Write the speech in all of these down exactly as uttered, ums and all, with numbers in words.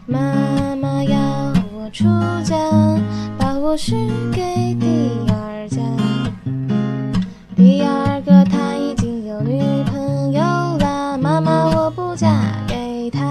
妈妈要我出家，把我许给第二家。第二个他已经有女朋友啦，妈妈我不嫁给他。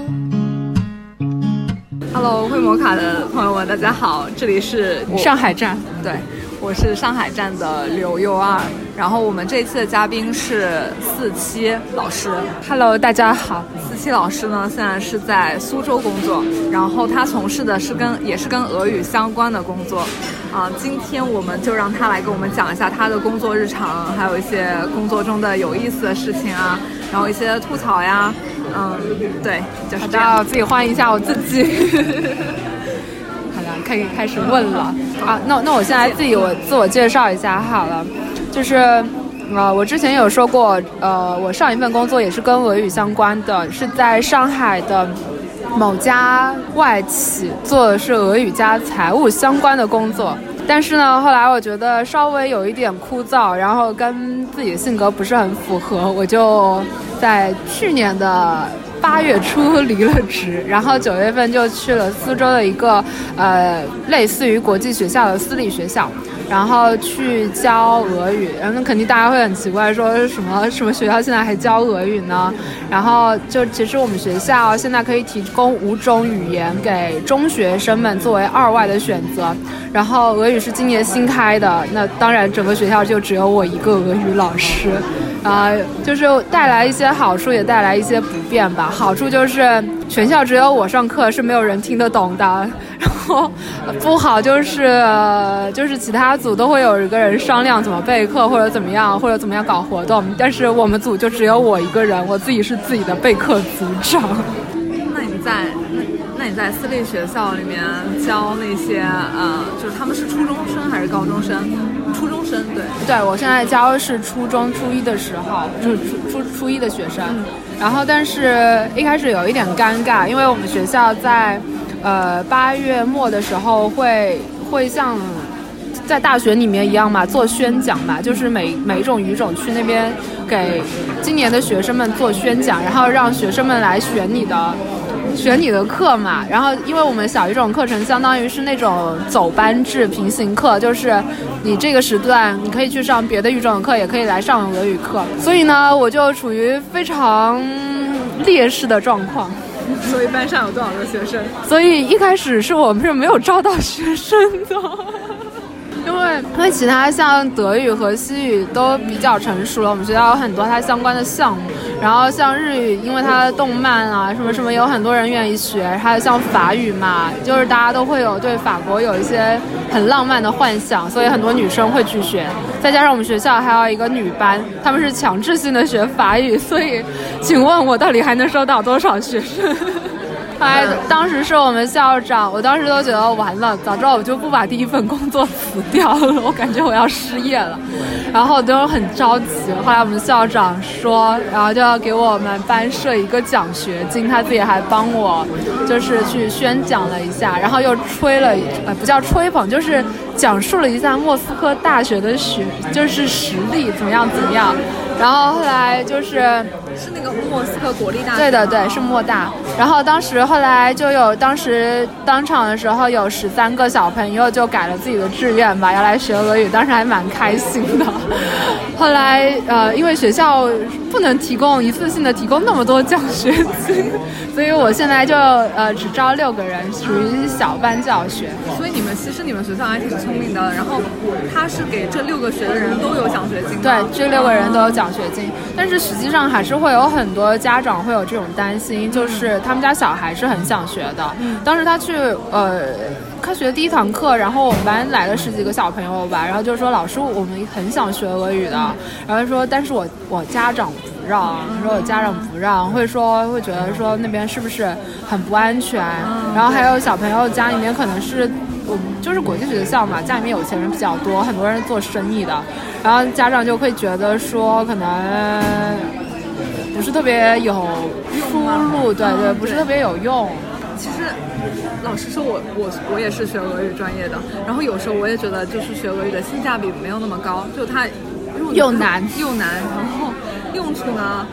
Hello， 会摩卡的朋友们，大家好，这里是上海站， 对，我是上海站的刘佑二。然后我们这一期的嘉宾是四七老师。 Hello， 大家好。 四七老师呢，现在是在苏州工作，然后他从事的是跟也是跟俄语相关的工作。啊、呃，今天我们就让他来给我们讲一下他的工作日常，还有一些工作中的有意思的事情啊，然后一些吐槽呀。嗯，对，就是这样。 我自己欢迎一下我自己。好了，可以开始问了啊。那那我现在自己我自我介绍一下好了，就是呃，我之前有说过，呃，我上一份工作也是跟俄语相关的，是在上海的某家外企做的是俄语加财务相关的工作。但是呢，后来我觉得稍微有一点枯燥，然后跟自己的性格不是很符合，我就在去年的八月初离了职，然后九月份就去了苏州的一个呃类似于国际学校的私立学校，然后去教俄语。然后肯定大家会很奇怪，说什么什么学校现在还教俄语呢？然后就其实我们学校现在可以提供五种语言给中学生们作为二外的选择，然后俄语是今年新开的，那当然整个学校就只有我一个俄语老师。啊、呃，就是带来一些好处，也带来一些不便吧。好处就是全校只有我上课是没有人听得懂的，然后不好就是、呃、就是其他组都会有一个人商量怎么备课或者怎么样或者怎么样搞活动，但是我们组就只有我一个人，我自己是自己的备课组长。 那你在那那你在私立学校里面教那些呃，就是他们是初中生还是高中生？初中生，对对，我现在教的是初中初一的时候，就是初初初一的学生、嗯、然后但是一开始有一点尴尬，因为我们学校在呃八月末的时候会会像在大学里面一样嘛，做宣讲嘛，就是每每一种语种去那边给今年的学生们做宣讲，然后让学生们来选你的选你的课嘛。然后因为我们小语种课程相当于是那种走班制平行课，就是你这个时段你可以去上别的语种的课，也可以来上俄语课，所以呢我就处于非常劣势的状况。 所以班上有多少个学生？ 所以一开始是我们是没有招到学生的，因为因为其他像德语和西语都比较成熟了，我们学校有很多它相关的项目，然后像日语，因为它的动漫啊什么什么，有很多人愿意学，还有像法语嘛，就是大家都会有对法国有一些很浪漫的幻想，所以很多女生会去学。再加上我们学校还有一个女班，他们是强制性的学法语，所以请问我到底还能收到多少学生？哎，当时是我们校长，我当时都觉得完了，早知道我就不把第一份工作辞掉了，我感觉我要失业了，然后我都很着急。后来我们校长说，然后就要给我们班设一个奖学金，他自己还帮我就是去宣讲了一下，然后又吹了，呃，不叫吹捧，就是讲述了一下莫斯科大学的学，就是实力怎么样怎么样。然后后来就是是那个莫斯科国立大学， 对的对，是莫大。然后当时后来就有，当时当场的时候有十三个小朋友就改了自己的志愿吧，要来学俄语，当时还蛮开心的。后来呃，因为学校不能提供一次性的提供那么多奖学金，所以我现在就呃只招六个人，属于小班教学。 所以你们其实你们学校还挺聪明的，然后他是给这六个学的人都有奖学金。 对，这六个人都有奖学金，但是实际上还是会有很多家长会有这种担心，就是他们家小孩是很想学的。嗯、当时他去呃开学第一堂课，然后我们班来了十几个小朋友吧，然后就说老师我们很想学俄语的，然后说但是我我家长不让，说我家长不让，会说会觉得说那边是不是很不安全，然后还有小朋友家里面可能是我们就是国际学校嘛，家里面有钱人比较多，很多人做生意的，然后家长就会觉得说可能不是特别有出路，对对，不是特别有用。 其实老实说我我我也是学俄语专业的，然后有时候我也觉得就是学俄语的性价比没有那么高，就它又难又难，然后用处呢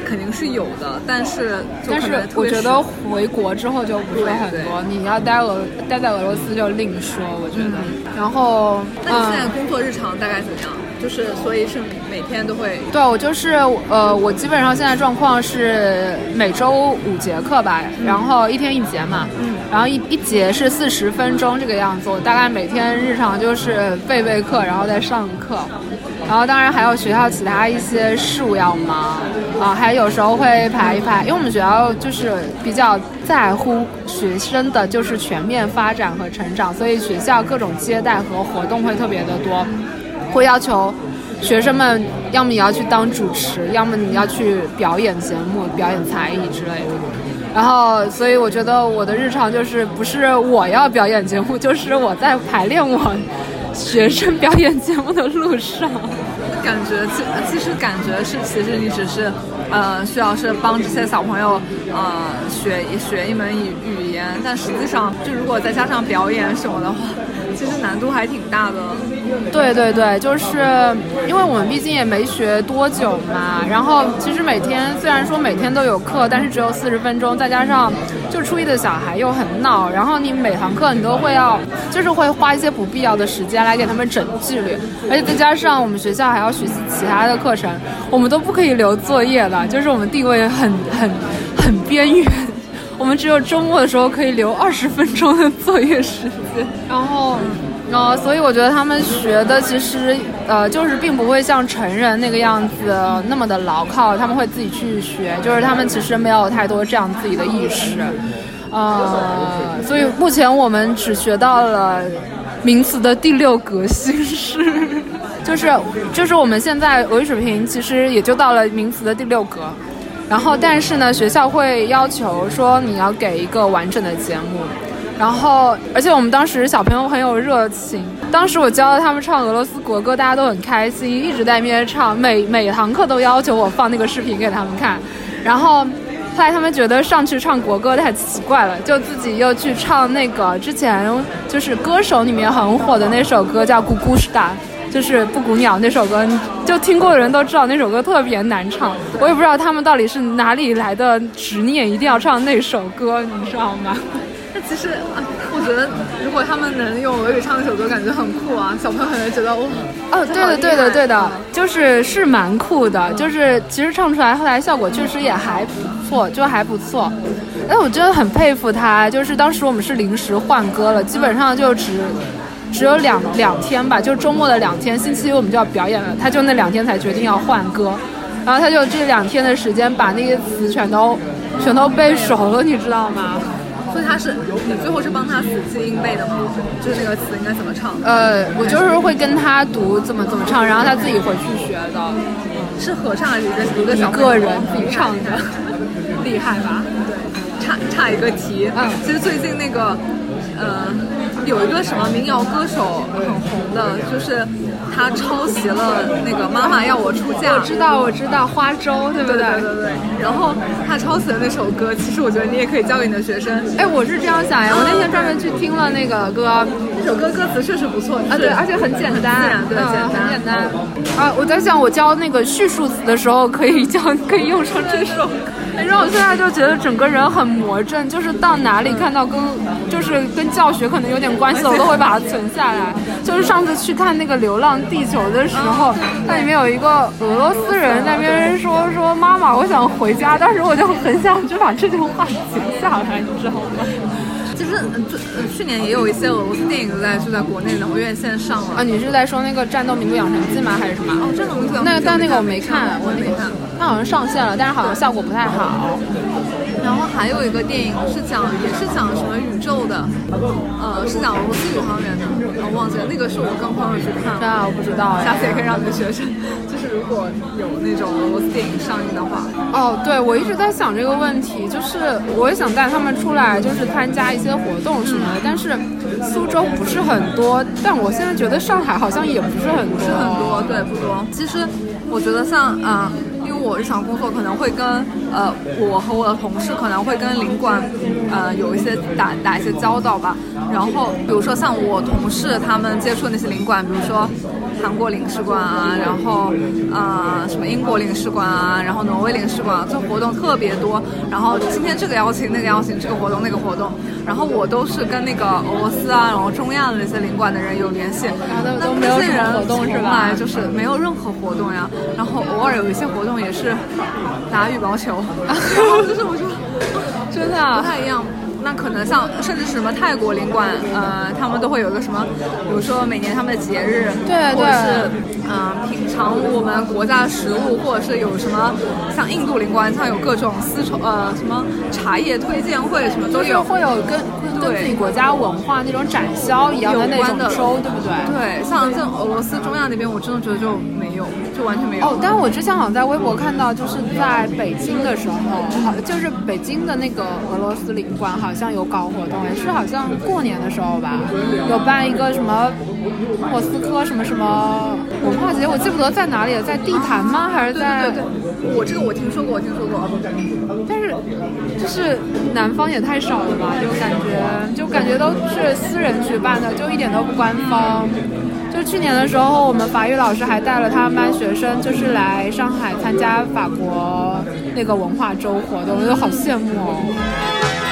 肯定是有的，但是就但是我觉得回国之后就不是很多，你要待俄待在俄罗斯就另说，我觉得。嗯、然后， 那你现在工作日常大概怎么样？嗯、就是所以是每天都会？ 对，我就是呃，我基本上现在状况是每周五节课吧，嗯、然后一天一节嘛，嗯，然后一一节是四十分钟这个样子，我大概每天日常就是备备课，然后再上课。然后当然还有学校其他一些事务要忙啊，还有时候会排一排，因为我们学校就是比较在乎学生的就是全面发展和成长，所以学校各种接待和活动会特别的多，会要求学生们要么你要去当主持，要么你要去表演节目、表演才艺之类的。然后所以我觉得我的日常就是不是我要表演节目，就是我在排练我学生表演节目的路上， 感觉其其实感觉是，其实你只是，呃，需要是帮这些小朋友，呃，学学一门语语言，但实际上，就如果再加上表演什么的话，其实难度还挺大的。 对对对，就是因为我们毕竟也没学多久嘛，然后其实每天虽然说每天都有课，但是只有四十分钟，再加上就初一的小孩又很闹，然后你每堂课你都会要，就是会花一些不必要的时间来给他们整纪律，而且再加上我们学校还要学习其他的课程，我们都不可以留作业的，就是我们地位很很很边缘。我们只有周末的时候可以留二十分钟的作业时间，然后，呃，所以我觉得他们学的其实，呃，就是并不会像成人那个样子那么的牢靠，他们会自己去学，就是他们其实没有太多这样自己的意识，呃，所以目前我们只学到了名词的第六格形式，就是就是我们现在俄语水平其实也就到了名词的第六格。然后但是呢学校会要求说你要给一个完整的节目，然后而且我们当时小朋友很有热情，当时我教他们唱俄罗斯国歌，大家都很开心，一直在那边唱，每每堂课都要求我放那个视频给他们看，然后后来他们觉得上去唱国歌太奇怪了，就自己又去唱那个之前就是歌手里面很火的那首歌叫《咕咕士达》，就是布谷鸟那首歌，就听过的人都知道那首歌特别难唱，我也不知道他们到底是哪里来的执念，一定要唱那首歌，你知道吗？ 那其实我觉得如果他们能用俄语唱那首歌感觉很酷啊，小朋友可能觉得哇， 哦对的对的对的，就是是蛮酷的，就是其实唱出来后来效果确实也还不错，就还不错。哎，我真的很佩服他，就是当时我们是临时换歌了，基本上就只只有两两天吧，就周末的两天，星期一我们就要表演了，他就那两天才决定要换歌，然后他就这两天的时间把那些词全都全都背熟了，你知道吗？ 所以他是你最后是帮他死记硬背的吗？就是那个词应该怎么唱？ 呃，我就是会跟他读怎么怎么唱，然后他自己回去学的。 是合唱还是一个一个小一个人自己唱的？ 厉害吧？对，差差一个题。嗯，其实最近那个，呃。有一个什么民谣歌手很红的，就是他抄袭了那个妈妈要我出嫁。 我知道我知道花粥对不对？ 对对对对。然后他抄袭的那首歌，其实我觉得你也可以教给你的学生。 哎，我是这样想呀，我那天专门去听了那个歌， 那首歌歌词确实不错啊，对，而且很简单， 对，简单， 很简单。啊，我在想我教那个叙述词的时候，可以教可以用上这首歌。然后我现在就觉得整个人很魔怔，就是到哪里看到跟就是跟教学可能有点关系的，我都会把它存下来。就是上次去看那个《流浪地球》的时候，那里面有一个俄罗斯人在那边说说妈妈，我想回家，当时我就很想就把这句话写下来，你知道吗？ 其实呃去年也有一些俄罗斯电影在就在国内然后院线上了啊。 你是在说那个《战斗民族养成记》吗？还是什么？ 哦，《战斗民族养成记》 那个但那个我没看， 我没看， 它好像上线了，但是好像效果不太好。 然后还有一个电影是讲也是讲什么宇宙的，呃，是讲俄罗斯宇航员的，我忘记了，那个是我跟朋友去看。 啊，我不知道， 下次也可以让你的学生，就是如果有那种俄罗斯电影上映的话。 哦，对，我一直在想这个问题，就是我也想带他们出来，就是参加一些活动什么的，但是苏州不是很多，但我现在觉得上海好像也不是很多， 不是很多，对，不多。其实我觉得像啊。呃因为我日常工作可能会跟呃我和我的同事可能会跟领馆呃有一些打打一些交道吧，然后比如说像我同事他们接触的那些领馆，比如说韩国领事馆啊，然后啊、呃、什么英国领事馆啊，然后挪威领事馆、啊，这活动特别多。然后今天这个邀请，那个邀请，这个活动那个活动，然后我都是跟那个俄罗斯啊，然后中亚的那些领馆的人有联系， 那都没有什么活动是吧？ 就是没有任何活动呀，然后偶尔有一些活动也是打羽毛球，然后就是我说真的、啊、 不太一样。那可能像甚至什么泰国领馆，呃，他们都会有一个什么，比如说每年他们的节日， 对对， 或者是嗯、呃、品尝我们国家的食物，或者是有什么像印度领馆，像有各种丝绸呃什么茶叶推荐会，什么都有， 就是会有跟跟自己国家文化那种展销一样的那种周，对不对？ 对，像这俄罗斯中亚那边，我真的觉得就没有，就完全没有。 哦，但我之前好像在微博看到，就是在北京的时候，好就是北京的那个俄罗斯领馆好像有搞活动，也是好像过年的时候吧，有办一个什么莫斯科什么什么文化节，我记不得在哪里了，在地坛吗？还是在？ 对对对，我这个我听说过，我听说过。 但是就是南方也太少了吧，就感觉就感觉都是私人举办的，就一点都不官方。就去年的时候，我们法语老师还带了他们班学生，就是来上海参加法国那个文化周活动，我就好羡慕哦。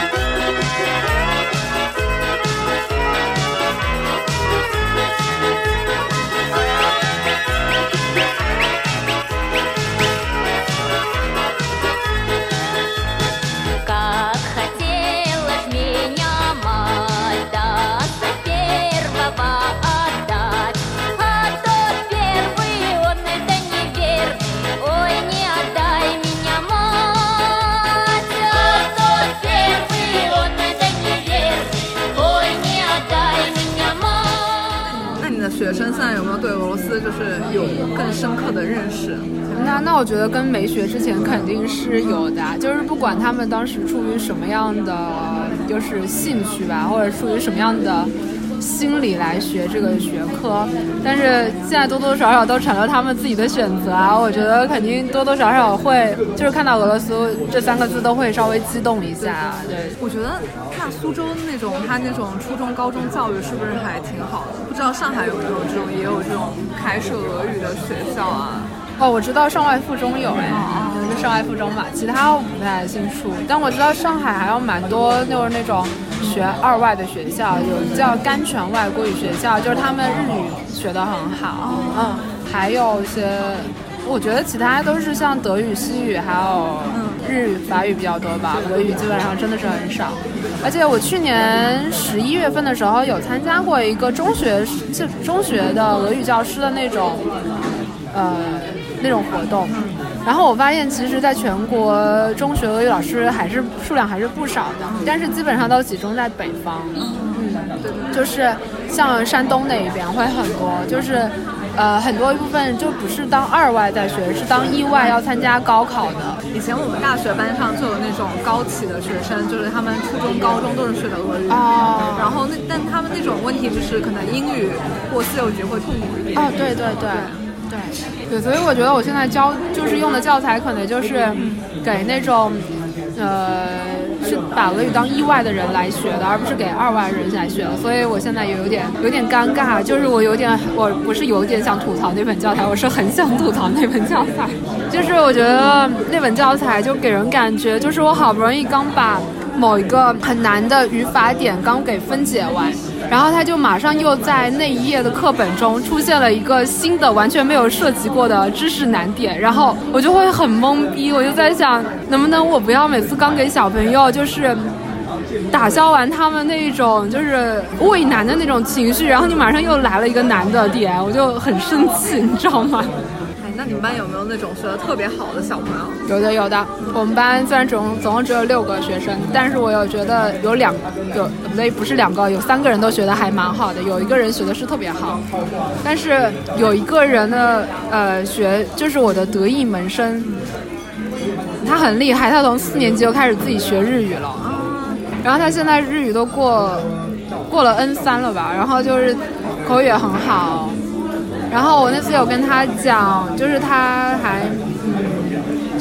学生现在有没有对俄罗斯就是有更深刻的认识？ 那那我觉得跟没学之前肯定是有的，就是不管他们当时出于什么样的就是兴趣吧，或者出于什么样的心理来学这个学科，但是现在多多少少都成了他们自己的选择啊。我觉得肯定多多少少会，就是看到俄罗斯这三个字都会稍微激动一下。对， 我觉得看苏州那种，他那种初中、高中教育是不是还挺好的？不知道上海有没有这种，也有这种开设俄语的学校啊？ 哦，我知道上外附中有哎，哦、就上外附中嘛，其他我不太清楚。但我知道上海还有蛮多就是那种学二外的学校，有叫甘泉外国语学校，就是他们日语学得很好。哦、嗯，还有一些，我觉得其他都是像德语、西语，还有日语、法语比较多吧，俄语基本上真的是很少。而且我去年十一月份的时候有参加过一个中学，就中学的俄语教师的那种，呃。那种活动，然后我发现其实在全国中学俄语老师还是数量还是不少的，但是基本上都集中在北方，嗯，就是像山东那一边会很多，就是呃很多一部分就不是当二外在学，是当一外要参加高考的。 以前我们大学班上就有那种高起的学生，就是他们初中、高中都是学的俄语， 哦， 然后那但他们那种问题就是可能英语或自由局会痛苦一点。 哦，对对对。对对，所以我觉得我现在教就是用的教材可能就是给那种呃是把俄语当一外的人来学的，而不是给二外人来学的。所以我现在也有点有点尴尬，就是我有点我不是有点想吐槽那本教材，我是很想吐槽那本教材。就是我觉得那本教材就给人感觉就是我好不容易刚把某一个很难的语法点刚给分解完，然后他就马上又在那一页的课本中出现了一个新的完全没有涉及过的知识难点，然后我就会很懵逼，我就在想能不能我不要每次刚给小朋友就是打消完他们那种就是畏难的那种情绪，然后你马上又来了一个难的点，我就很生气，你知道吗？ 那你们班有没有那种学得特别好的小朋友？ 有的有的，我们班虽然总总共只有六个学生，但是我有觉得有两有不对不是两个，有三个人都学得还蛮好的，有一个人学的是特别好，但是有一个人的呃学就是我的得意门生，他很厉害，他从四年级就开始自己学日语了，然后他现在日语都过过了 N 三 了吧，然后就是口语也很好。然后我那次有跟他讲，就是他还嗯，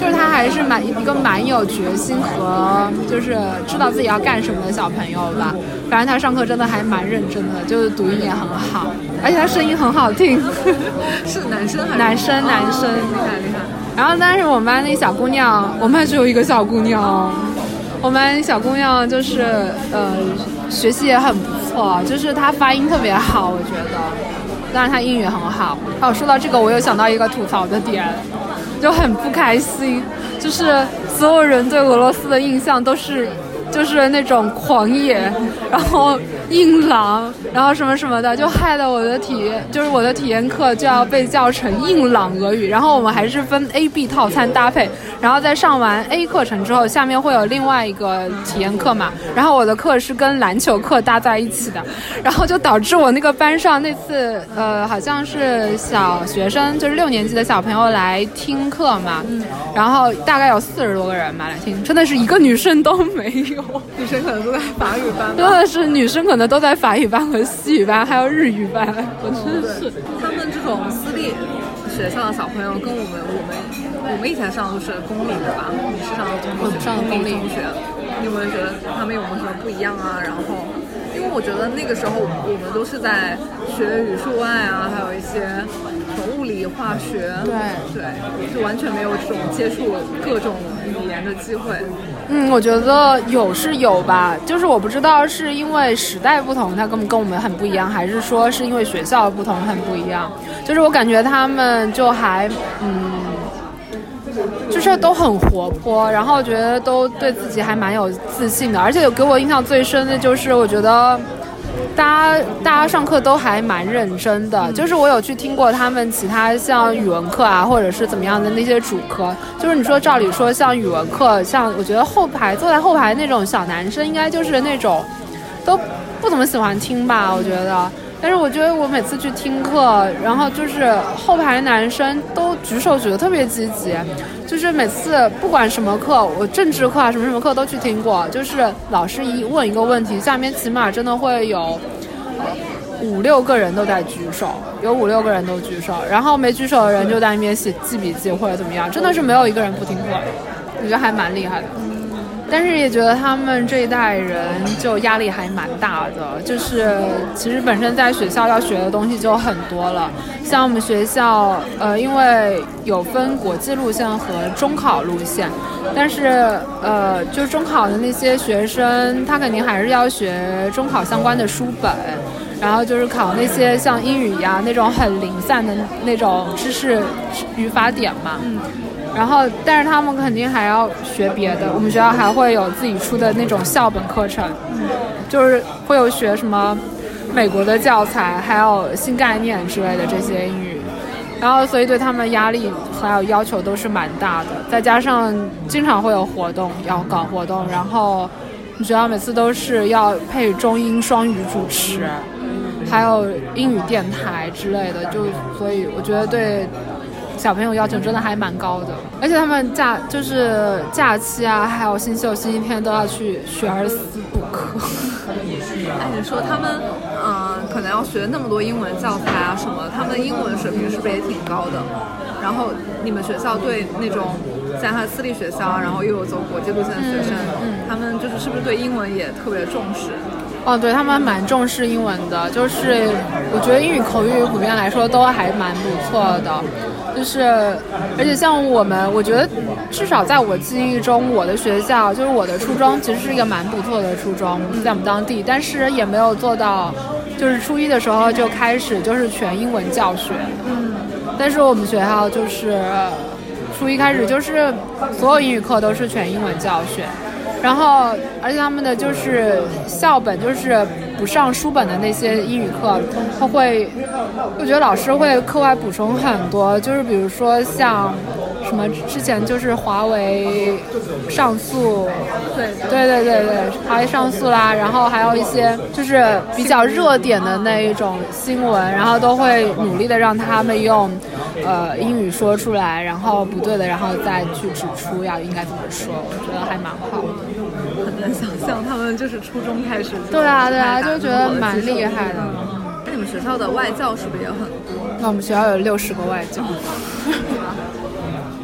就是他还是蛮一个蛮有决心和就是知道自己要干什么的小朋友吧。反正他上课真的还蛮认真的，就是读音也很好，而且他声音很好听。 是男生还是男生？男生， 厉害厉害。 然后但是我们班那小姑娘，我们班只有一个小姑娘，我们班小姑娘就是呃学习也很不错，就是她发音特别好，我觉得。当然她英语很好。哦，说到这个，我又想到一个吐槽的点，就很不开心，就是所有人对俄罗斯的印象都是就是那种狂野，然后硬朗，然后什么什么的，就害得我的体验就是我的体验课就要被叫成硬朗俄语。然后我们还是分 A、B 套餐搭配，然后在上完 A 课程之后，下面会有另外一个体验课嘛。然后我的课是跟篮球课搭在一起的，然后就导致我那个班上那次呃好像是小学生，就是六年级的小朋友来听课嘛，嗯、然后大概有四十多个人嘛来听，真的是一个女生都没有。 女生可能都在法语班， 真的是女生可能都在法语班和西语班还有日语班。我真的是他们这种私立学校的小朋友跟我们我们我们以前上的都是公立的吧，你是上的公立上的公立中学，你有没有觉得他们有没有什么不一样啊？然后因为我觉得那个时候我们都是在学语数外啊，还有一些什么物理化学， 对对，就完全没有这种接触各种语言的机会。 嗯，我觉得有是有吧，就是我不知道是因为时代不同，它跟跟我们很不一样，还是说是因为学校不同很不一样。就是我感觉他们就还嗯，就是都很活泼，然后觉得都对自己还蛮有自信的，而且给我印象最深的就是我觉得大家大家上课都还蛮认真的，就是我有去听过他们其他像语文课啊，或者是怎么样的那些主科，就是你说照理说像语文课，像我觉得后排坐在后排那种小男生应该就是那种都不怎么喜欢听吧，我觉得。但是我觉得我每次去听课，然后就是后排男生都举手举得特别积极，就是每次不管什么课，我政治课啊什么什么课都去听过，就是老师一问一个问题，下面起码真的会有五六个人都在举手，有五六个人都举手，然后没举手的人就在那边写记笔记或者怎么样，真的是没有一个人不听课，我觉得还蛮厉害的。但是也觉得他们这一代人就压力还蛮大的，就是其实本身在学校要学的东西就很多了，像我们学校呃因为有分国际路线和中考路线，但是呃就中考的那些学生他肯定还是要学中考相关的书本，然后就是考那些像英语呀那种很零散的那种知识语法点嘛，嗯，然后但是他们肯定还要学别的，我们学校还会有自己出的那种校本课程，嗯，就是会有学什么美国的教材还有新概念之类的这些英语，然后所以对他们压力还有要求都是蛮大的，再加上经常会有活动要搞活动，然后我们学校每次都是要配中英双语主持，还有英语电台之类的，就所以我觉得对小朋友要求真的还蛮高的，而且他们假就是假期啊，还有星期六、星期天都要去学而思补课。 哎，你说他们嗯、呃，可能要学那么多英文教材啊什么，他们英文水平是不是也挺高的？然后你们学校对那种像他私立学校，然后又有走国际路线的学生，嗯嗯、他们就是是不是对英文也特别重视？ 哦，对，他们蛮重视英文的，就是我觉得英语口语普遍来说都还蛮不错的，就是而且像我们，我觉得至少在我记忆中，我的学校就是我的初中其实是一个蛮不错的初中，在我们当地，但是也没有做到就是初一的时候就开始就是全英文教学，嗯，但是我们学校就是初一开始就是所有英语课都是全英文教学。然后而且他们的就是校本就是不上书本的那些英语课，他会我觉得老师会课外补充很多，就是比如说像什么之前就是华为上诉， 对对对对对华为上诉啦，然后还有一些就是比较热点的那一种新闻，然后都会努力的让他们用呃英语说出来，然后不对的然后再去指出要应该怎么说，我觉得还蛮好的。 很难想象他们就是初中开始， 对啊对啊，就觉得蛮厉害的。 那你们学校的外教是不是也很多？ 那我们学校有六十个外教。 那你们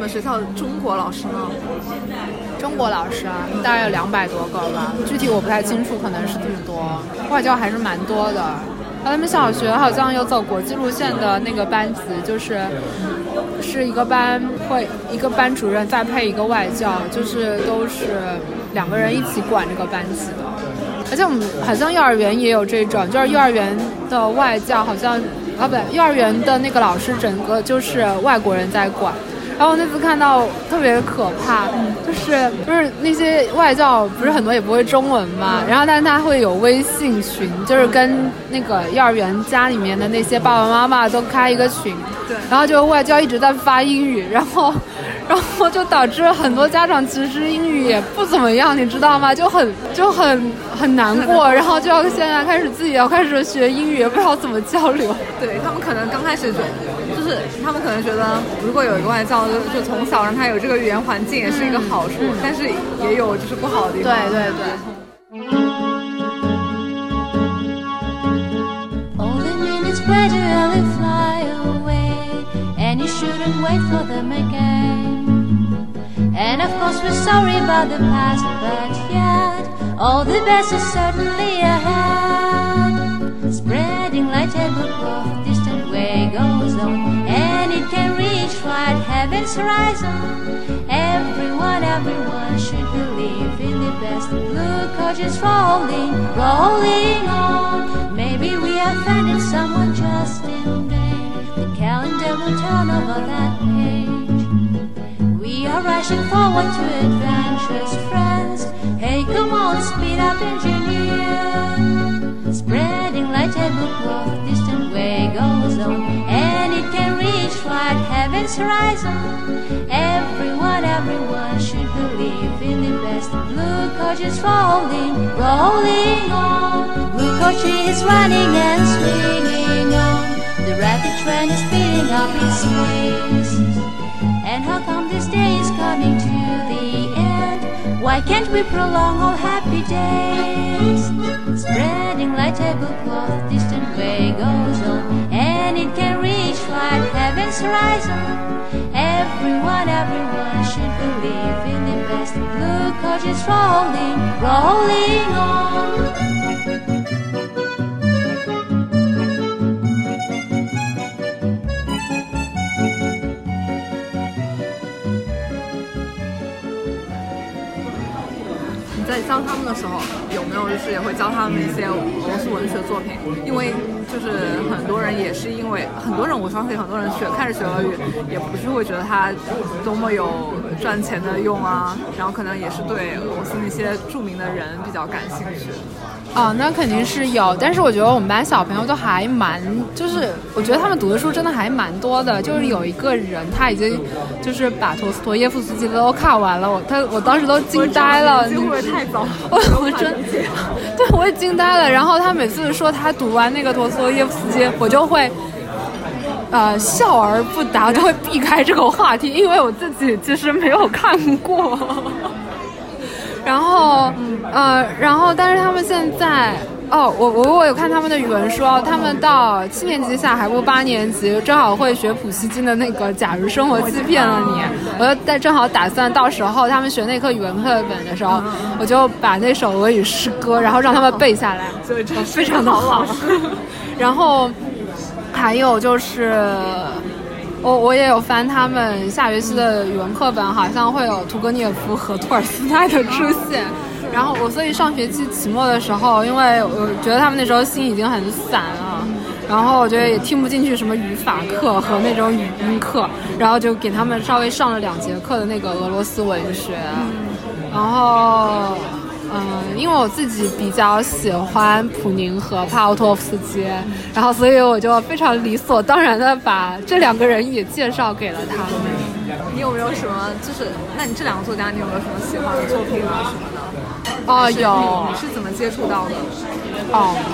们学校的中国老师呢？ 中国老师啊，大概有两百多个吧，具体我不太清楚，可能是这么多。外教还是蛮多的。他们小学好像有走国际路线的那个班级，就是是一个班会一个班主任再配一个外教，就是都是两个人一起管这个班级的。而且我们好像幼儿园也有这种，就是幼儿园的外教好像啊不对，幼儿园的那个老师整个就是外国人在管。然后我那次看到特别可怕，就是就是那些外教不是很多也不会中文嘛，然后但是他会有微信群，就是跟那个幼儿园家里面的那些爸爸妈妈都开一个群， 对， 然后就外教一直在发英语，然后然后就导致很多家长其实英语也不怎么样，你知道吗？就很就很很难过，然后就要现在开始自己要开始学英语，也不知道怎么交流。 对，他们可能刚开始就就是他们可能觉得如果有一个外教就就从小让他有这个语言环境也是一个好处，嗯、但是也有就是不好的地方。 对对对。 Only minutes gradually fly away, and you shouldn't wait for them again. And of course we're sorry about the past, but yet all the best is certainly ahead. Spreading like tablecloth, distant way goes on, and it can reach right heaven's horizon. Everyone, everyone should believe in the best. Blue coaches rolling, rolling on. Maybe we offended someone just in vain. The calendar will turn over that page. We are rushing forward to adventures, friends. Hey, come on, speed up, engineer. Spreading like tablecloth, distant way goes on, and it can reach right heaven's horizon. Everyone, everyone should believe in the best. Blue coach is rolling, rolling on. Blue coach is running and swinging on. The rapid train is speeding up its pace. And how come this day is coming to the end? Why can't we prolong all happy days? Spreading like tablecloth, distant way goes on, and it can reach right heaven's horizon. Everyone, everyone should believe in the best. Blue coach is rolling, rolling on. 在教他们的时候，有没有就是也会教他们一些俄罗斯文学作品？因为就是很多人也是因为很多人，我相信很多人学开始学俄语，也不是会觉得它多么有赚钱的用啊，然后可能也是对俄罗斯那些著名的人比较感兴趣。 哦，那肯定是有，但是我觉得我们班小朋友都还蛮，就是我觉得他们读的书真的还蛮多的。就是有一个人，他已经就是把陀思妥耶夫斯基都看完了，我他我当时都惊呆了。 会不会太早？ 我我真对，我也惊呆了。然后他每次说他读完那个陀思妥耶夫斯基，我就会呃笑而不答，就会避开这个话题，因为我自己其实没有看过。然后，呃，然后，但是他们现在，哦，我我我有看他们的语文书，他们到七年级下海部八年级，正好会学普希金的那个《假如生活欺骗了你》，我就在正好打算到时候他们学那课语文课本的时候，我就把那首俄语诗歌，然后让他们背下来， 所以非常的好。然后还有就是。我我也有翻他们下学期的语文课本，好像会有屠格涅夫和托尔斯泰的出现。然后我所以上学期期末的时候，因为我觉得他们那时候心已经很散了，然后我觉得也听不进去什么语法课和那种语音课，然后就给他们稍微上了两节课的那个俄罗斯文学，然后。嗯，因为我自己比较喜欢普宁和帕奥托夫斯基，然后所以我就非常理所当然的把这两个人也介绍给了他们。 你有没有什么就是，那你这两个作家，你有没有什么喜欢的作品啊什么的？ 哦，有。 你是怎么接触到的？ 哦，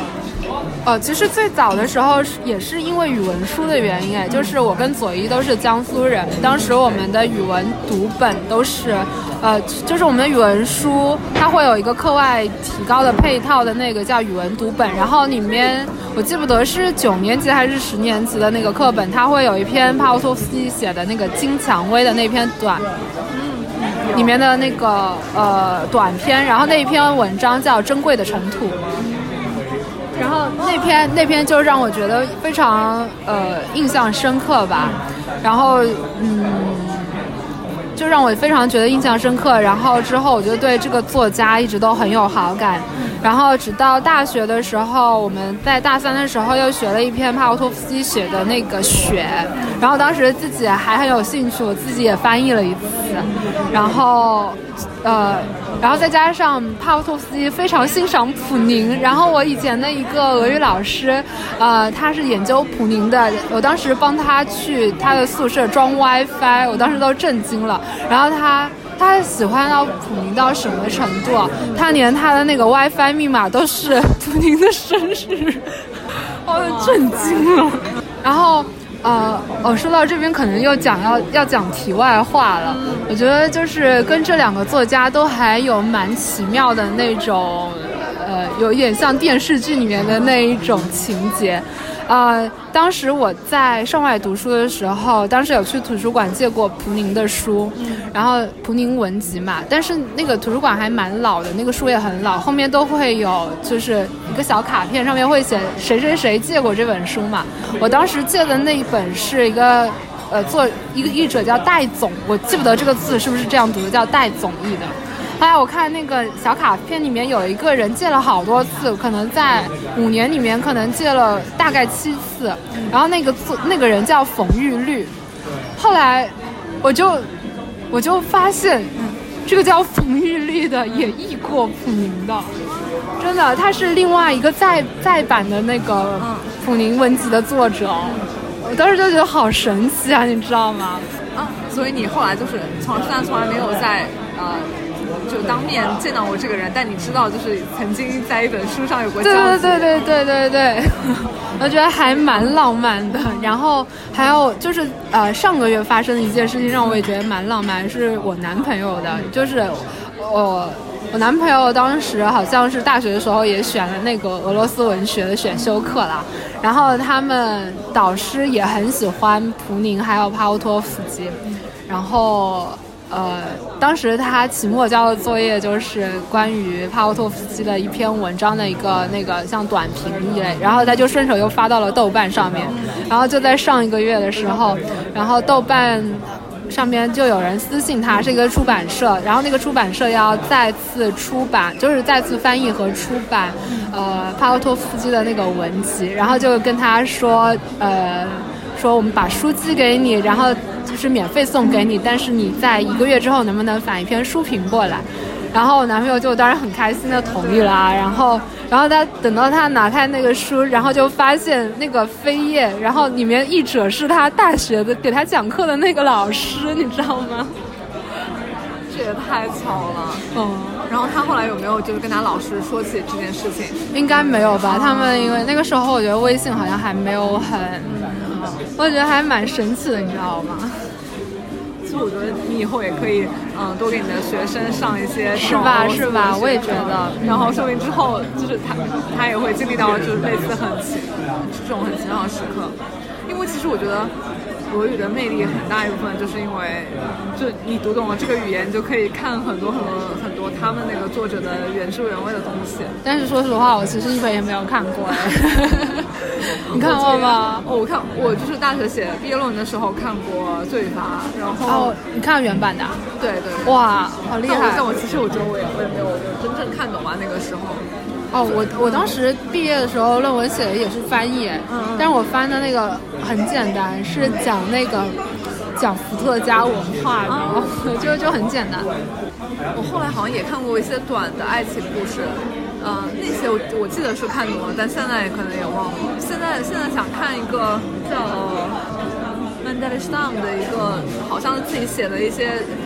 呃，其实最早的时候也是因为语文书的原因，哎，就是我跟左一都是江苏人，当时我们的语文读本都是，呃，就是我们的语文书，它会有一个课外提高的配套的那个叫语文读本，然后里面我记不得是九年级还是十年级的那个课本，它会有一篇帕沃托夫斯基写的那个金蔷薇的那篇短。里面的那个呃短篇，然后那篇文章叫《珍贵的尘土》，然后那篇那篇就让我觉得非常呃印象深刻吧，然后嗯，就让我非常觉得印象深刻，然后之后我就对这个作家一直都很有好感，然后直到大学的时候，我们在大三的时候又学了一篇帕沃托夫斯基写的那个《雪》，然后当时自己还很有兴趣，我自己也翻译了一次，然后呃，然后再加上帕沃托夫斯基非常欣赏普宁，然后我以前的一个俄语老师，呃，他是研究普宁的，我当时帮他去他的宿舍装 WiFi， 我当时都震惊了，然后他。他喜欢到普宁到什么程度？他连他的那个 WiFi 密码都是普宁的生日，我震惊了。然后，呃，我说到这边可能又讲要要讲题外话了。我觉得就是跟这两个作家都还有蛮奇妙的那种，呃，有一点像电视剧里面的那一种情节。呃，当时我在上外读书的时候，当时有去图书馆借过普宁的书，然后普宁文集嘛，但是那个图书馆还蛮老的，那个书也很老，后面都会有就是一个小卡片，上面会写谁谁谁借过这本书嘛。我当时借的那一本是一个呃做一个译者叫戴总，我记不得这个字是不是这样读的，叫戴总译的。后来我看那个小卡片里面有一个人借了好多次，可能在五年里面可能借了大概七次，然后那个字那个人叫冯玉律。后来我就我就发现这个叫冯玉律的也译过普宁的，真的，他是另外一个再再版的那个普宁文集的作者。我当时就觉得好神奇啊，你知道吗？ 啊，所以你后来就是从虽然从来没有在呃就当面见到过这个人，但你知道就是曾经在一本书上有过交集。 对对对对对对对，我觉得还蛮浪漫的。然后还有就是呃上个月发生的一件事情让我也觉得蛮浪漫，是我男朋友的，就是我我男朋友当时好像是大学的时候也选了那个俄罗斯文学的选修课啦，然后他们导师也很喜欢普宁还有帕沃托夫斯基，然后呃，当时他期末交的作业就是关于帕沃托夫斯基的一篇文章的一个那个像短评一类，然后他就顺手又发到了豆瓣上面，然后就在上一个月的时候，然后豆瓣上面就有人私信他，是一个出版社，然后那个出版社要再次出版，就是再次翻译和出版呃帕沃托夫斯基的那个文集，然后就跟他说呃说我们把书寄给你，然后就是免费送给你，但是你在一个月之后能不能返一篇书评过来。然后我男朋友就当然很开心的同意啦，然后然后他等到他拿开那个书，然后就发现那个扉页，然后里面译者是他大学的给他讲课的那个老师，你知道吗？ 这也太巧了。 嗯， 然后他后来有没有就是跟他老师说起这件事情？ 应该没有吧，他们因为那个时候我觉得微信好像还没有很、嗯、我觉得还蛮神奇的，你知道吗？ 其实我觉得你以后也可以嗯多给你的学生上一些是吧是吧，我也觉得， 然后说不定之后就是他他也会经历到就是类似很奇这种很奇妙的时刻。因为其实我觉得俄语的魅力很大一部分就是因为就你读懂了这个语言，你就可以看很多很多很多他们那个作者的原汁原味的东西。 但是说实话，我其实一本也没有看过哎。你看过吗？ 哦，我看我就是大学写毕业论文的时候看过《罪与罚》，然后哦，你看原版的？ 对对。 哇，好厉害！ 但我其实我觉得我也我也没有真正看懂啊那个时候。 哦，我我当时毕业的时候论文写的也是翻译，嗯，但是我翻的那个很简单，是讲那个讲伏特加文化的，嗯、就就很简单。 我后来好像也看过一些短的爱情故事，呃，那些我我记得是看懂了，但现在可能也忘了。现在现在想看一个叫 Mandelstam 的一个，好像是自己写的一些自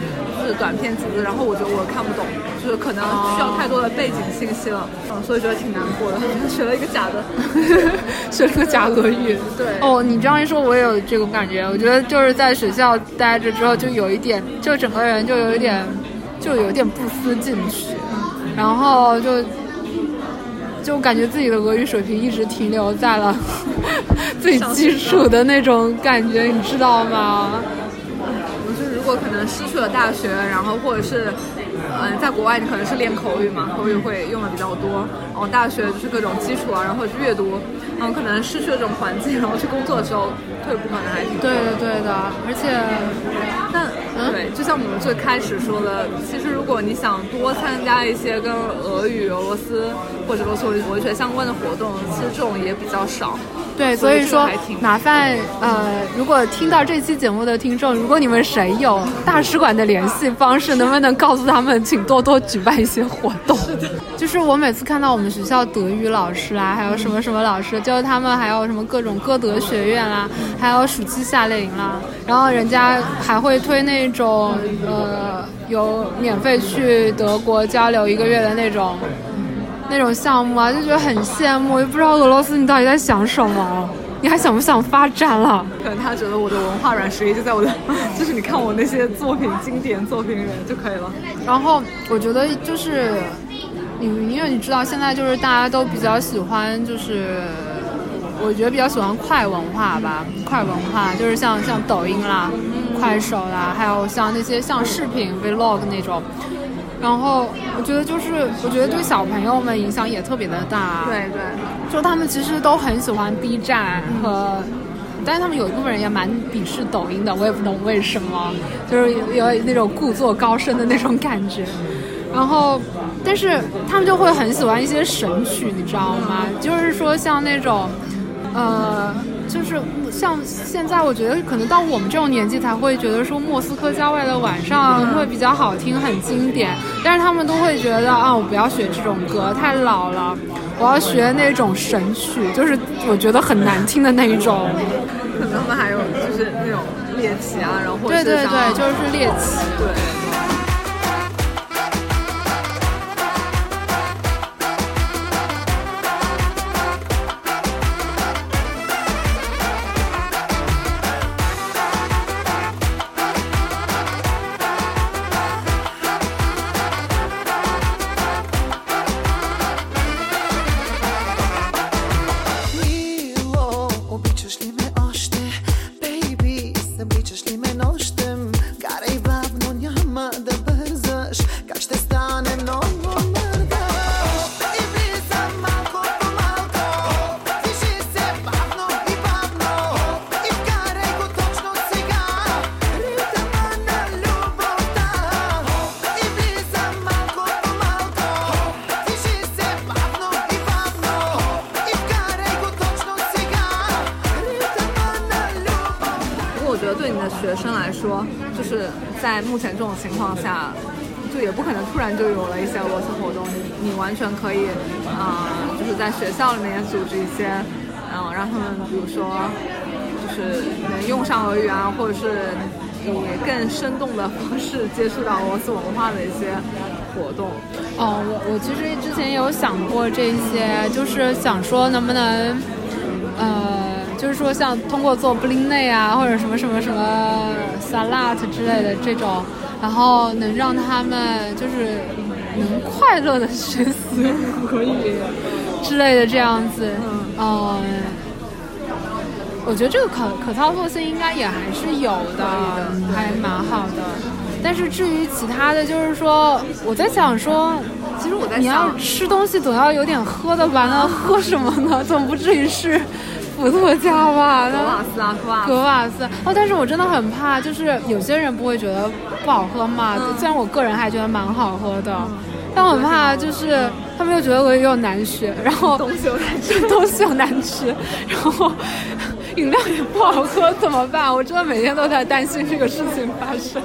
是短片集子，然后我觉得我看不懂，就是可能需要太多的背景信息了，嗯，所以觉得挺难过的，学了一个假的， 学了个假俄语。 对， 哦，你这样一说，我也有这种感觉。我觉得就是在学校待着之后，就有一点，就整个人就有一点，就有一点不思进取，然后就。就感觉自己的俄语水平一直停留在了最基础的那种感觉，你知道吗？ 我觉得如果可能失去了大学，然后或者是嗯，在国外你可能是练口语嘛，口语会用的比较多，然后大学就是各种基础啊，然后阅读，然后可能失去了这种环境，然后去工作的时候退步可能还挺多。 对的对的，而且但嗯，对，就像我们最开始说的，其实如果你想多参加一些跟俄语、俄罗斯或者俄罗斯文学相关的活动，其实这种也比较少。 对，所以说麻烦呃，如果听到这期节目的听众，如果你们谁有大使馆的联系方式，能不能告诉他们，请多多举办一些活动？是的，就是我每次看到我们学校德语老师啦，还有什么什么老师，就是他们还有什么各种歌德学院啦，还有暑期夏令营啦，然后人家还会推那种呃有免费去德国交流一个月的那种。那种项目啊，就觉得很羡慕，也不知道俄罗斯你到底在想什么，你还想不想发展了？ 可能他觉得我的文化软实力就在我的，就是你看我那些作品，经典作品人就可以了。 然后我觉得就是你，因为你知道现在就是大家都比较喜欢，就是我觉得比较喜欢快文化吧，快文化就是像像抖音啦、快手啦，还有像那些像视频 vlog 那种。然后我觉得就是我觉得对小朋友们影响也特别的大， 对对， 就他们其实都很喜欢 B 站和、嗯、但是他们有一部分人也蛮鄙视抖音的，我也不懂为什么，就是有那种故作高深的那种感觉。然后但是他们就会很喜欢一些神曲，你知道吗？就是说像那种呃就是像现在我觉得可能到我们这种年纪才会觉得说莫斯科郊外的晚上会比较好听，很经典，但是他们都会觉得啊，我不要学这种歌太老了，我要学那种神曲，就是我觉得很难听的那一种。 可能他们还有就是那种猎奇啊，然后或者是对对对，就是猎奇。 对。学生来说，就是在目前这种情况下，就也不可能突然就有了一些俄罗斯活动，你你完全可以啊、呃，就是在学校里面组织一些，嗯、呃，让他们比如说就是能用上俄语啊，或者是以更生动的方式接触到俄罗斯文化的一些活动。 哦，我我其实之前有想过这些，就是想说能不能呃。就是说像通过做布林内啊或者什么什么什么 salad 之类的这种，然后能让他们就是能快乐的学习俄语之类的这样子。嗯、呃，我觉得这个可可操作性应该也还是有的，还蛮好的。但是至于其他的，就是说我在想说， 其实我在想你要吃东西总要有点喝的吧？那喝什么呢？总不至于是伏特加吧？ 格瓦斯啊，格瓦斯。 格瓦斯哦，但是我真的很怕，就是有些人不会觉得不好喝嘛。嗯、虽然我个人还觉得蛮好喝的，嗯、但我很怕就是他们又觉得我又难学，然后东西又难吃， 东西又难吃，然后饮料也不好喝，怎么办？我真的每天都在担心这个事情发生。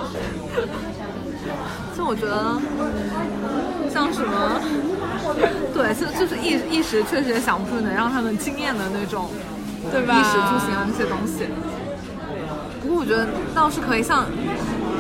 就我觉得像什么。对，就就是一一时确实也想不出能让他们惊艳的那种， 对吧？ 衣食住行的那些东西。不过我觉得倒是可以像，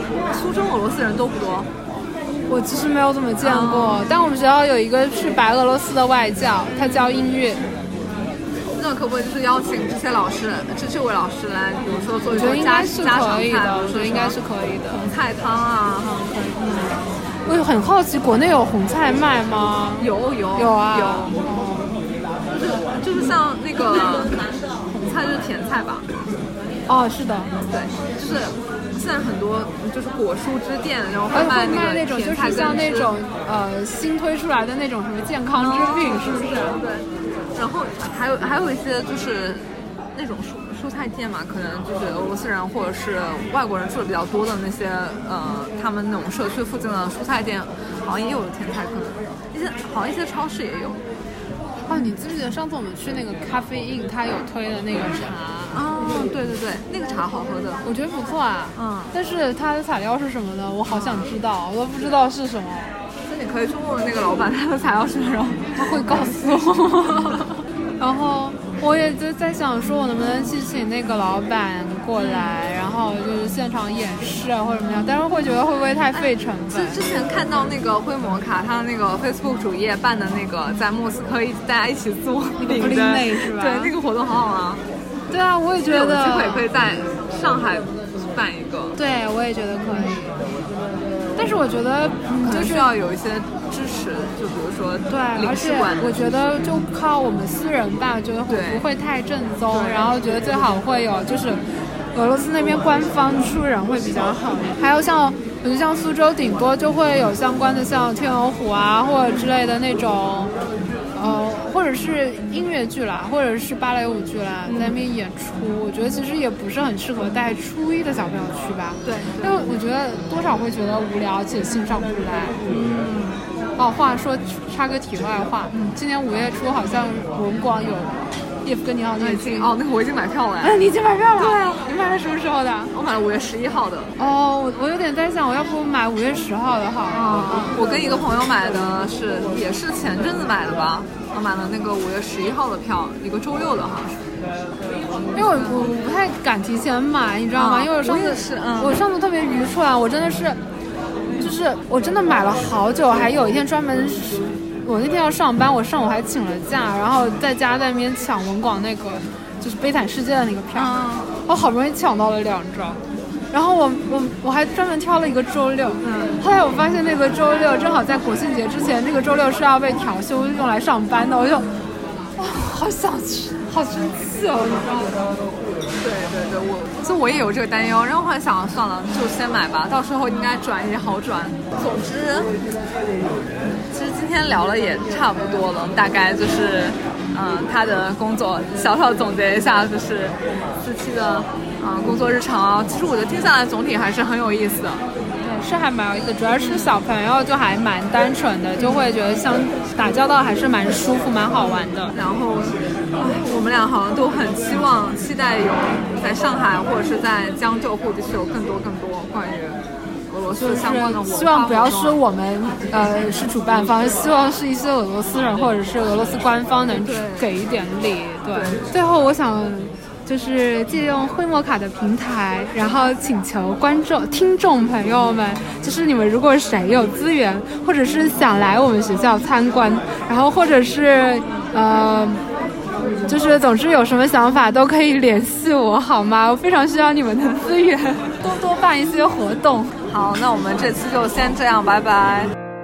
苏州俄罗斯人多不多？ 我其实没有怎么见过，嗯、但我们学校有一个是白俄罗斯的外教，他教英语。 那可不可以就是邀请这些老师，这这位老师来，比如说做一个家家常菜， 我觉得应该是可以的。 红菜汤啊， 嗯，我很好奇，国内有红菜卖吗？ 有有有啊有，哦、就是就是像那个红菜就是甜菜吧？ 哦，是的， 对，就是现在很多就是果蔬之店，然后会卖那个甜菜，就是像那种呃新推出来的那种什么健康之饼，哦、是不是？ 对。然后还有还有一些就是那种蔬蔬菜店嘛，可能就是俄罗斯人或者是外国人住的比较多的那些呃，他们那种社区附近的蔬菜店，好像也有甜菜，可能一些好像一些超市也有。 哦，你记不记得上次我们去那个咖啡印，他有推的那个茶？ 哦，对对对，那个茶好喝的， 我觉得不错啊。 嗯， 但是它的材料是什么呢？我好想知道，我都不知道是什么。 你可以去问问那个老板，他的材料是什么， 他会告诉我。然后我也就在想说，我能不能去请那个老板过来，然后就是现场演示啊，或者怎么样？但是会觉得会不会太费成本？ 之前看到那个灰摩卡，他那个 Facebook 主页办的那个在莫斯科一大家一起做那个 Blin 是吧？ 对，那个活动好好啊。 对啊，我也觉得。 有机会可以在上海办一个。 对，我也觉得可以。但是我觉得就是需要有一些支持，就比如说对，而且我觉得就靠我们私人办，觉得不会太正宗，然后觉得最好会有就是俄罗斯那边官方出人会比较好。还有像我觉得像苏州顶多就会有相关的像天鹅湖啊或者之类的那种呃，或者是音乐剧啦，或者是芭蕾舞剧啦，在那边演出，我觉得其实也不是很适合带初一的小朋友去吧。 对， 因为我觉得多少会觉得无聊，且欣赏不来。嗯。哦，话说插个题外话，嗯，今年五月初好像文广有叶夫根尼奥涅金。 哦，那个我已经买票了。 哎，你已经买票了？ 对啊。 你买了什么时候的？ 我买了五月十一号的。 哦，我我有点在想，我要不买五月十号的好。 啊、嗯，我跟一个朋友买的是，也是前阵子买的吧。我买了那个五月十一号的票，一个周六的好像是。 因为我我不太敢提前买，你知道吗？ 啊、 因为我上次我也是，嗯， 我上次特别愚蠢，我真的是，就是我真的买了好久，还有一天专门，我那天要上班，我上午还请了假，然后在家在那边抢文广那个就是《悲惨世界》的那个票， 嗯、 我好不容易抢到了两张。然后我我我还专门挑了一个周六，嗯，后来我发现那个周六正好在国庆节之前，那个周六是要被调休用来上班的，我就哇，好想去，好生气哦，你知道吗？ 对对对，我所以我也有这个担忧，然后后来想算了，就先买吧，到时候应该转也好转。总之，其实今天聊了也差不多了，大概就是嗯、呃、他的工作小小总结一下，就是四期的。啊、嗯，工作日常啊，其实我觉得听下来总体还是很有意思的。 对，是还蛮有意思，主要是小朋友就还蛮单纯的，就会觉得相打交道还是蛮舒服、蛮好玩的。 然后，哎，我们俩好像都很期望、期待有在上海或者是在江浙沪地区有更多更多关于俄罗斯相关的文化活动。 希望不要是我们呃是主办方，希望是一些俄罗斯人或者是俄罗斯官方能给一点力。对，对最后我想。就是借用灰摩卡的平台，然后请求观众、听众朋友们，就是你们如果谁有资源，或者是想来我们学校参观，然后或者是呃，就是总之有什么想法都可以联系我，好吗？我非常需要你们的资源，多多办一些活动。 好，那我们这期就先这样，拜拜。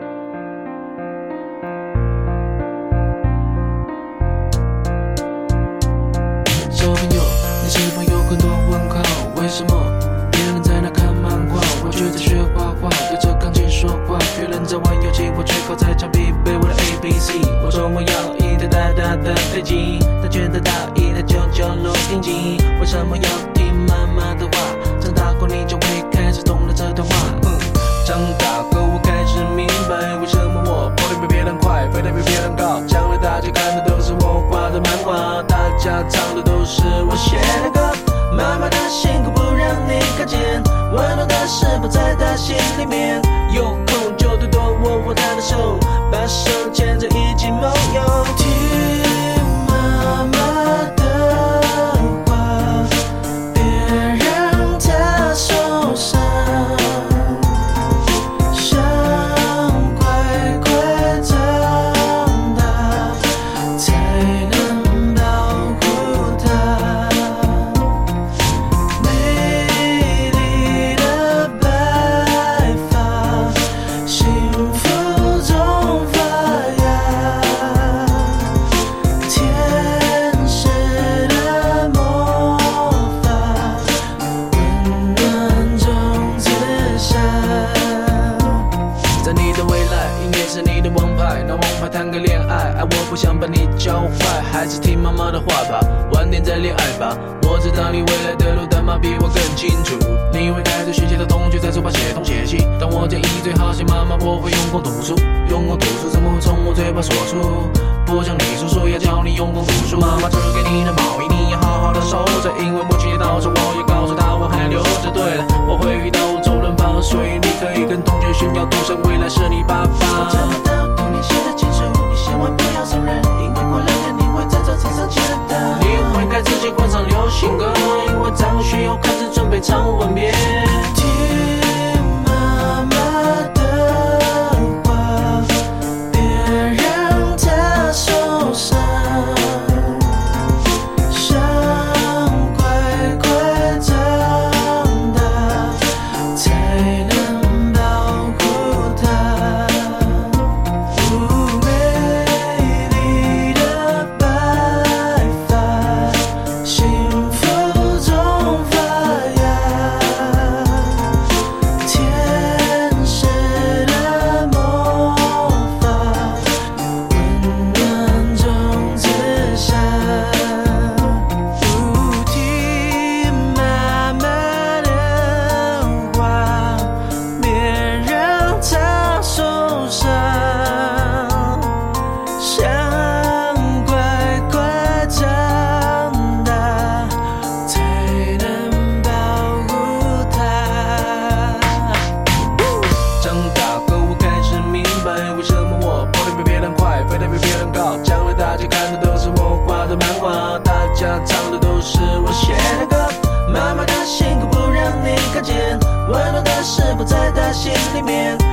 是否有很多问号？为什么别人在那看漫画，我却在学画画，对着钢琴说话。别人在玩游戏，我却靠在墙壁背我的 A B C。我说我要一台大大的飞机，他觉得大一台九九录音机。为什么要听妈妈的话？长大后你就会开始懂了这段话。嗯，长大后我开始明白，为什么我跑得比别人快，飞得比别人高。将来大家看的都是我画的漫画，大家唱的都是我写的歌。妈妈的辛苦不让你看见，温暖的是否在她心里面。有空就多多握握她的手，把手牵着一起梦游。听妈妈的话，别让她受伤。 好坏，还是听妈妈的话吧，晚点再恋爱吧。我知道你未来的路，但妈比我更清楚。你会带着学习的同学在书包写东写西，但我建议最好写妈妈，我会用功读书。用功读书怎么会从我嘴巴说出？不像你叔叔要教你用功读书。妈妈织给你的毛衣，你要好好的收着，因为母亲节到时我也告诉她我还留着。对了，我会遇到周润发，所以你可以跟同学炫耀，赌神未来是你爸爸。 我找不到童年写的清楚，你千万不要送人，因为过两天你会在这场上见得到。 你会开自己换上流行歌，因为张学友开始准备唱吻别。 听妈妈的话，别让她受伤，想乖乖长大，才能保护她。哦，美丽的白发，幸福中发芽，天使的魔法，温暖中自杀。不听妈妈的话，别让她受伤，想乖乖长大，才能保护她。 长大后我开始明白，为什么我跑得比别人快，飞得比别人高。将来大家看的都是我画的漫画，大家唱的都是我写的歌。 妈妈的辛苦不让你看见，温暖的事不在她心里面。